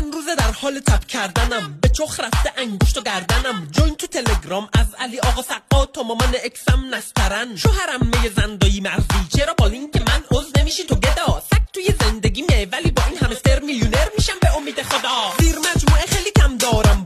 چند روزه در حال تب کردنم، به چخ رفته انگشت و گردنم. جوین تو تلگرام از علی آقا سقا تا مامان اکسم نسترن. شوهرم می زندایی مرزی، چرا با لینک من عضو نمیشی تو گدا؟ سگ توی زندگیمه ولی با این همستر میلیونر میشم به امید خدا. زیر مجموعه خیلی کم دارم،